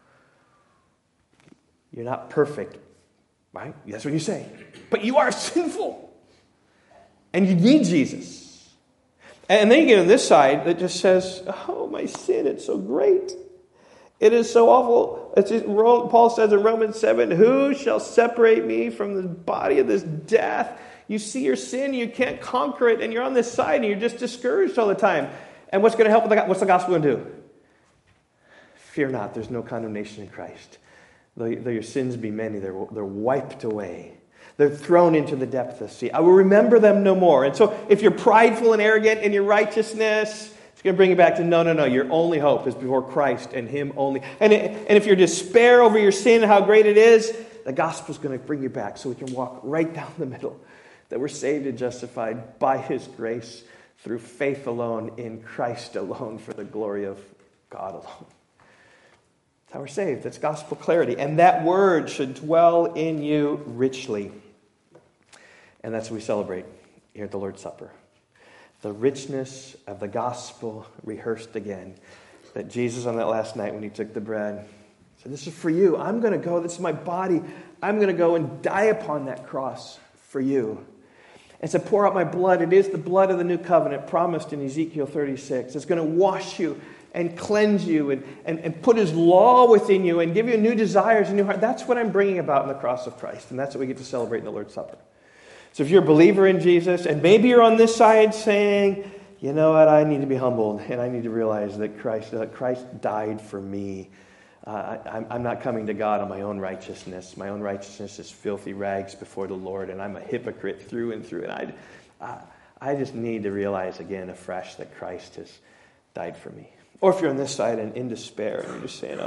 You're not perfect, right? That's what you say. But you are sinful. And you need Jesus. And then you get on this side that just says, oh, my sin, it's so great. It is so awful. Paul says in Romans 7, who shall separate me from the body of this death? You see your sin, you can't conquer it, and you're on this side, and you're just discouraged all the time. And what's going to help? What's the gospel going to do? Fear not, there's no condemnation in Christ. Though your sins be many, they're wiped away. They're thrown into the depth of the sea. I will remember them no more. And so if you're prideful and arrogant in your righteousness, it's going to bring you back to no. Your only hope is before Christ and Him only. And if you're despair over your sin and how great it is, the gospel's going to bring you back so we can walk right down the middle. That we're saved and justified by His grace through faith alone, in Christ alone, for the glory of God alone. That's how we're saved. That's gospel clarity. And that word should dwell in you richly. And that's what we celebrate here at the Lord's Supper. The richness of the gospel rehearsed again. That Jesus on that last night when He took the bread said, this is for you. I'm going to go. This is my body. I'm going to go and die upon that cross for you. And to pour out my blood. It is the blood of the new covenant promised in Ezekiel 36. It's going to wash you and cleanse you and put His law within you and give you new desires and new heart. That's what I'm bringing about in the cross of Christ. And that's what we get to celebrate in the Lord's Supper. So if you're a believer in Jesus, and maybe you're on this side saying, you know what, I need to be humbled, and I need to realize that Christ died for me. I'm not coming to God on my own righteousness. My own righteousness is filthy rags before the Lord, and I'm a hypocrite through and through. And I just need to realize again afresh that Christ has died for me. Or if you're on this side and in despair, and you're just saying,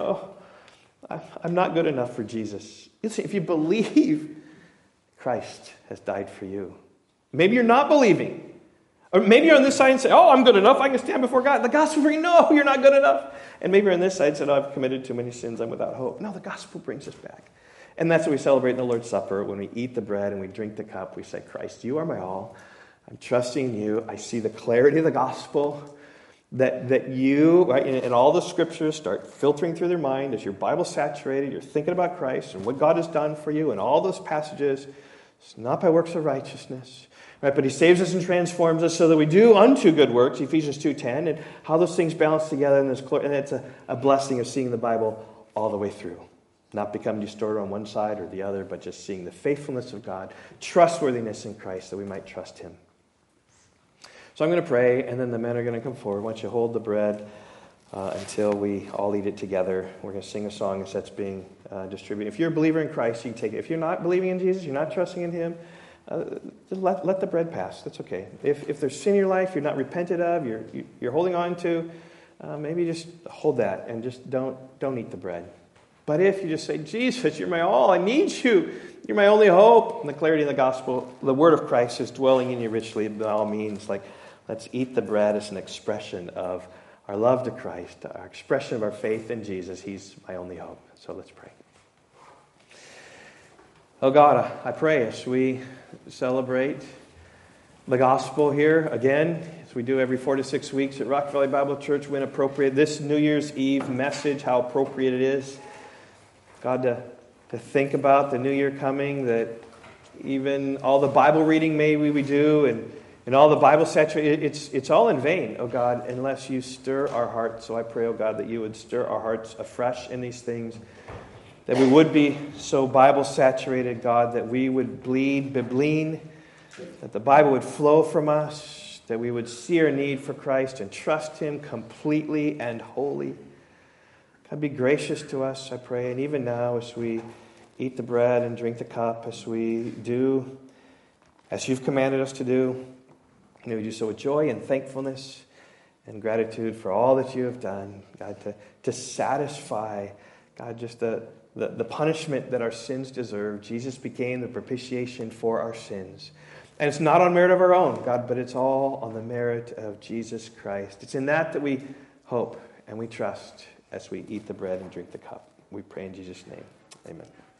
I'm not good enough for Jesus. If you believe Christ has died for you. Maybe you're not believing. Or maybe you're on this side and say, I'm good enough. I can stand before God. The gospel brings, no, you're not good enough. And maybe you're on this side and say, I've committed too many sins. I'm without hope. No, the gospel brings us back. And that's what we celebrate in the Lord's Supper. When we eat the bread and we drink the cup, we say, Christ, you are my all. I'm trusting you. I see the clarity of the gospel. That you, right, and all the scriptures start filtering through their mind as your Bible's saturated. You're thinking about Christ and what God has done for you and all those passages. It's not by works of righteousness, right? But He saves us and transforms us so that we do unto good works, Ephesians 2:10, and how those things balance together. And it's a blessing of seeing the Bible all the way through. Not becoming distorted on one side or the other, but just seeing the faithfulness of God, trustworthiness in Christ, that we might trust Him. So I'm going to pray, and then the men are going to come forward. Why don't you hold the bread until we all eat it together. We're going to sing a song as that's being distributed. If you're a believer in Christ, you can take it. If you're not believing in Jesus, you're not trusting in Him, just let the bread pass. That's okay. If there's sin in your life you're not repented of, you're holding on to, maybe just hold that and just don't eat the bread. But if you just say, Jesus, you're my all, I need you. You're my only hope. And the clarity of the gospel, the word of Christ is dwelling in you richly by all means. Like, let's eat the bread as an expression of our love to Christ, our expression of our faith in Jesus. He's my only hope. So let's pray. Oh God, I pray as we celebrate the gospel here again, as we do every 4 to 6 weeks at Rock Valley Bible Church, when appropriate, this New Year's Eve message, how appropriate it is. God, to think about the new year coming, that even all the Bible reading maybe we do and all the Bible saturated, it's all in vain, oh God, unless you stir our hearts. So I pray, oh God, that you would stir our hearts afresh in these things, that we would be so Bible saturated, God, that we would bleed bibline, that the Bible would flow from us, that we would see our need for Christ and trust Him completely and wholly. God, be gracious to us, I pray, and even now as we eat the bread and drink the cup, as we do, as you've commanded us to do, may we do so with joy and thankfulness and gratitude for all that you have done, God, to satisfy, God, just the punishment that our sins deserve. Jesus became the propitiation for our sins. And it's not on merit of our own, God, but it's all on the merit of Jesus Christ. It's in that we hope and we trust as we eat the bread and drink the cup. We pray in Jesus' name. Amen.